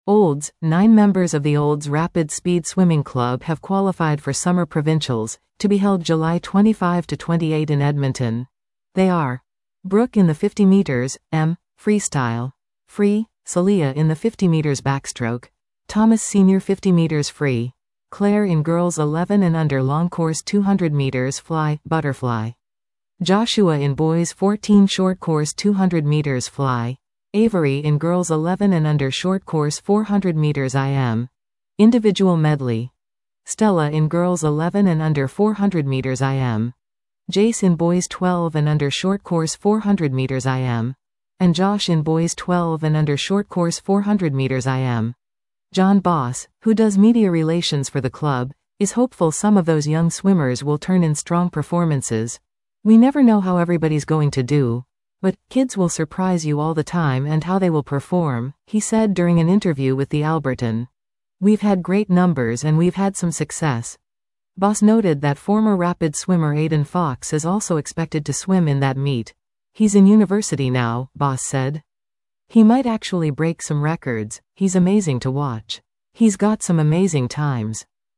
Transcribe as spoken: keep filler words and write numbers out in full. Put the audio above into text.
Olds, nine members of the Olds Rapid Speed Swimming Club have qualified for Summer Provincials, to be held July twenty-fifth to twenty-eighth in Edmonton. They are Brooke in the fifty meters, M, freestyle, free, Celia in the fifty meters backstroke, Thomas Senior fifty meters free, Claire in girls eleven and under long course two hundred meters fly, butterfly, Joshua in boys fourteen short course two hundred meters fly, Avery in girls eleven and under short course four hundred meters I M, individual medley, Stella in girls eleven and under four hundred meters I M, Jace in boys twelve and under short course four hundred meters I M, and Josh in boys twelve and under short course four hundred meters I M. John Boss, who does media relations for the club, is hopeful some of those young swimmers will turn in strong performances. We never know how everybody's going to do, but kids will surprise you all the time and how they will perform, he said during an interview with the Albertan. We've had great numbers and we've had some success. Boss noted that former rapid swimmer Aidan Fox is also expected to swim in that meet. He's in university now, Boss said. He might actually break some records. He's amazing to watch. He's got some amazing times.